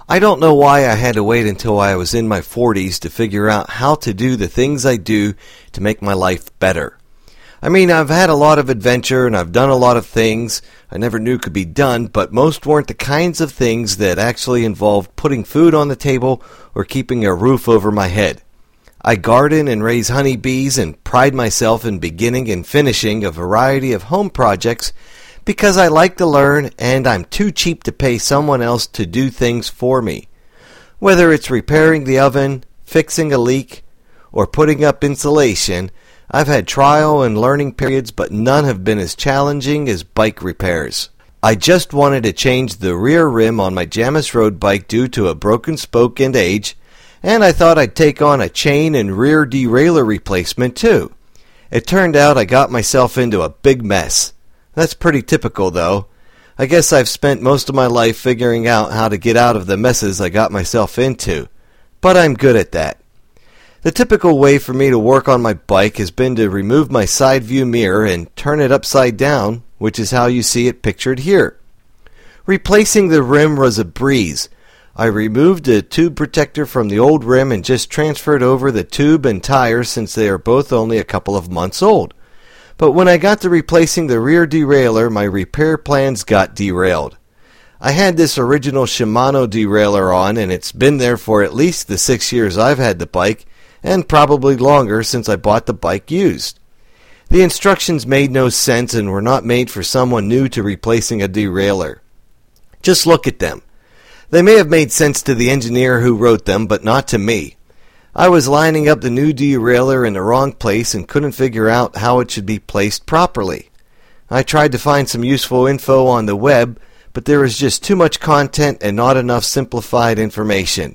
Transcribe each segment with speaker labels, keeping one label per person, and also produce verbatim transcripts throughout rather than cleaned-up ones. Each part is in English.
Speaker 1: I don't know why I had to wait until I was in my forties to figure out how to do the things I do to make my life better. I mean, I've had a lot of adventure and I've done a lot of things I never knew could be done, but most weren't the kinds of things that actually involved putting food on the table or keeping a roof over my head. I garden and raise honeybees and pride myself in beginning and finishing a variety of home projects because I like to learn and I'm too cheap to pay someone else to do things for me. Whether it's repairing the oven, fixing a leak, or putting up insulation, I've had trial and learning periods, but none have been as challenging as bike repairs. I just wanted to change the rear rim on my Jamis road bike due to a broken spoke and age, and I thought I'd take on a chain and rear derailleur replacement too. It turned out I got myself into a big mess. That's pretty typical though. I guess I've spent most of my life figuring out how to get out of the messes I got myself into, but I'm good at that. The typical way for me to work on my bike has been to remove my side view mirror and turn it upside down, which is how you see it pictured here. Replacing the rim was a breeze. I removed the tube protector from the old rim and just transferred over the tube and tires since they are both only a couple of months old. But when I got to replacing the rear derailleur, my repair plans got derailed. I had this original Shimano derailleur on, and it's been there for at least the six years I've had the bike, and probably longer since I bought the bike used. The instructions made no sense and were not made for someone new to replacing a derailleur. Just look at them. They may have made sense to the engineer who wrote them, but not to me. I was lining up the new derailleur in the wrong place and couldn't figure out how it should be placed properly. I tried to find some useful info on the web, but there was just too much content and not enough simplified information.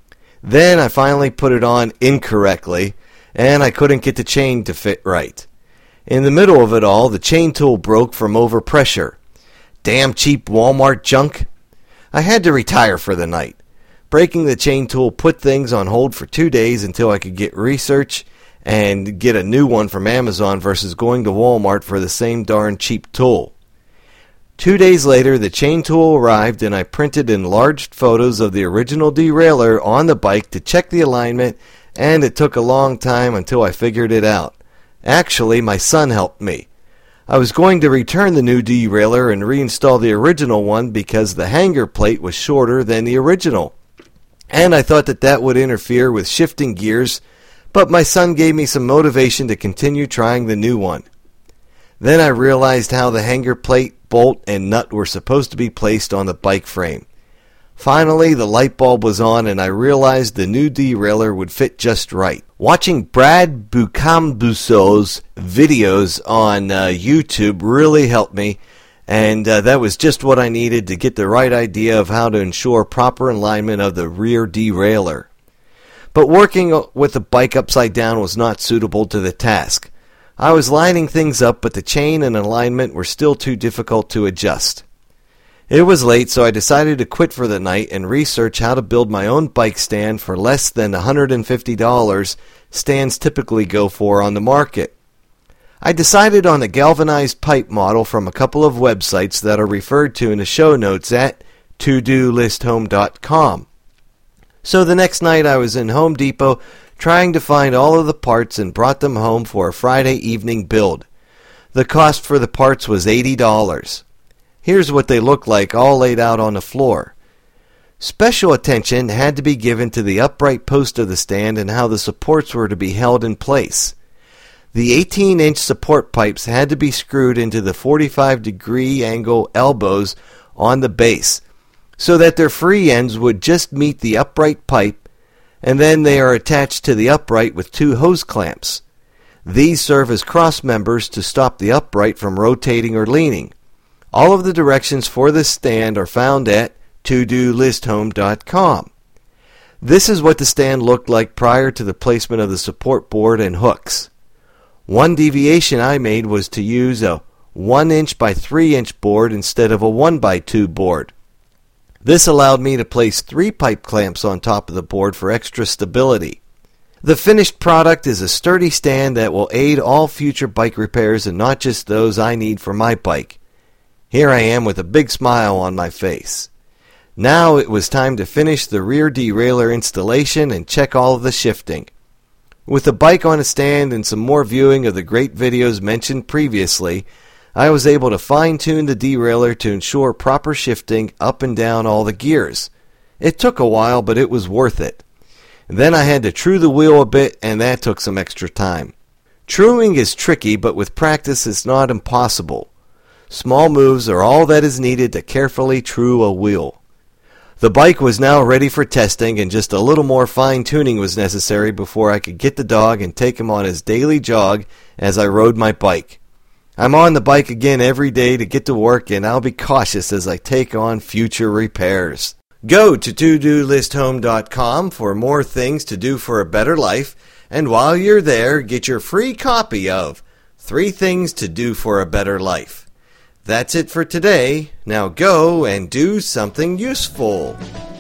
Speaker 1: Then I finally put it on incorrectly, and I couldn't get the chain to fit right. In the middle of it all, the chain tool broke from overpressure. Damn cheap Walmart junk. I had to retire for the night. Breaking the chain tool put things on hold for two days until I could get research and get a new one from Amazon versus going to Walmart for the same darn cheap tool. Two days later, the chain tool arrived and I printed enlarged photos of the original derailleur on the bike to check the alignment, and it took a long time until I figured it out. Actually, my son helped me. I was going to return the new derailleur and reinstall the original one because the hanger plate was shorter than the original. And I thought that that would interfere with shifting gears, but my son gave me some motivation to continue trying the new one. Then I realized how the hanger plate, bolt, and nut were supposed to be placed on the bike frame. Finally, the light bulb was on and I realized the new derailleur would fit just right. Watching Brad Bucambusso's videos on uh, YouTube really helped me, and uh, that was just what I needed to get the right idea of how to ensure proper alignment of the rear derailleur. But working with the bike upside down was not suitable to the task. I was lining things up, but the chain and alignment were still too difficult to adjust. It was late, so I decided to quit for the night and research how to build my own bike stand for less than one hundred fifty dollars stands typically go for on the market. I decided on the galvanized pipe model from a couple of websites that are referred to in the show notes at to do list home dot com. So the next night I was in Home Depot trying to find all of the parts and brought them home for a Friday evening build. The cost for the parts was eighty dollars. Here's what they look like all laid out on the floor. Special attention had to be given to the upright post of the stand and how the supports were to be held in place. The eighteen inch support pipes had to be screwed into the forty-five degree angle elbows on the base so that their free ends would just meet the upright pipe, and then they are attached to the upright with two hose clamps. These serve as cross members to stop the upright from rotating or leaning. All of the directions for this stand are found at to do list home dot com. This is what the stand looked like prior to the placement of the support board and hooks. One deviation I made was to use a one inch by three inch board instead of a one by two board. This allowed me to place three pipe clamps on top of the board for extra stability. The finished product is a sturdy stand that will aid all future bike repairs and not just those I need for my bike. Here I am with a big smile on my face. Now it was time to finish the rear derailleur installation and check all of the shifting. With the bike on a stand and some more viewing of the great videos mentioned previously, I was able to fine-tune the derailleur to ensure proper shifting up and down all the gears. It took a while, but it was worth it. Then I had to true the wheel a bit, and that took some extra time. Truing is tricky, but with practice it's not impossible. Small moves are all that is needed to carefully true a wheel. The bike was now ready for testing, and just a little more fine-tuning was necessary before I could get the dog and take him on his daily jog as I rode my bike. I'm on the bike again every day to get to work, and I'll be cautious as I take on future repairs. Go to to do list home dot com for more things to do for a better life, and while you're there, get your free copy of Three Things to Do for a Better Life. That's it for today. Now go and do something useful.